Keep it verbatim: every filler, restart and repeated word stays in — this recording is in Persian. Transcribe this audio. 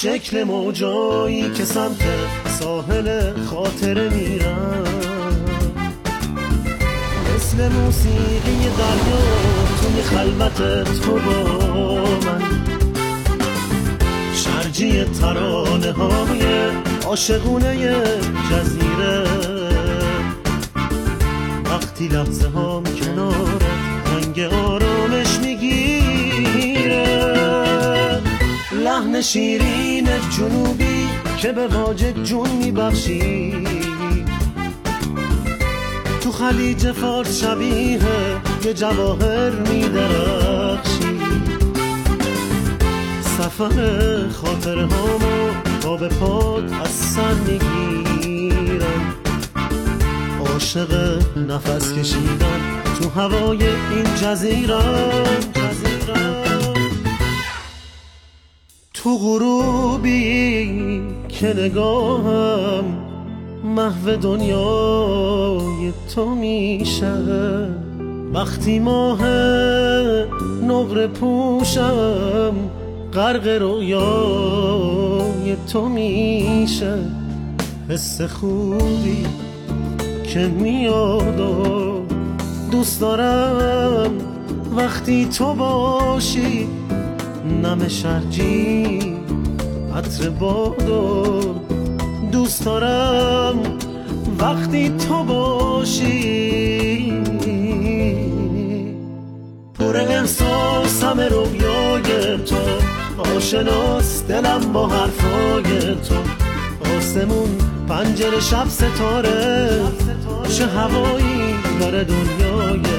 شکل موجایی که سمت ساحل خاطره میرن، مثل موسیقی دریا توی خلوت تو با من، شرجی ترانه های عاشقونه جزیره. وقتی لحظه هام کنارت رنگ آرامش میگیره، لحن شیرین جنوبی که به واجد جون میبخشی، تو خلیج فارس شبیه یه جواهر میدرخشی. سفر خاطر هامو با به پاد از سر میگیرم، عاشق نفس کشیدن تو هوای این جزیره. تو غروبی که نگاهم محو دنیای تو میشه، وقتی ماه نقره پوشم غرق رویای تو میشه. حس خوبی که میاد و دوست دارم وقتی تو باشی، نم شرجی عطر بادو دوست دارم وقتی تو باشی. پر احساسم رویای تو، آشناس دلم با حرفای تو. آسمون پنجره شب ستاره، چه هوایی داره دنیای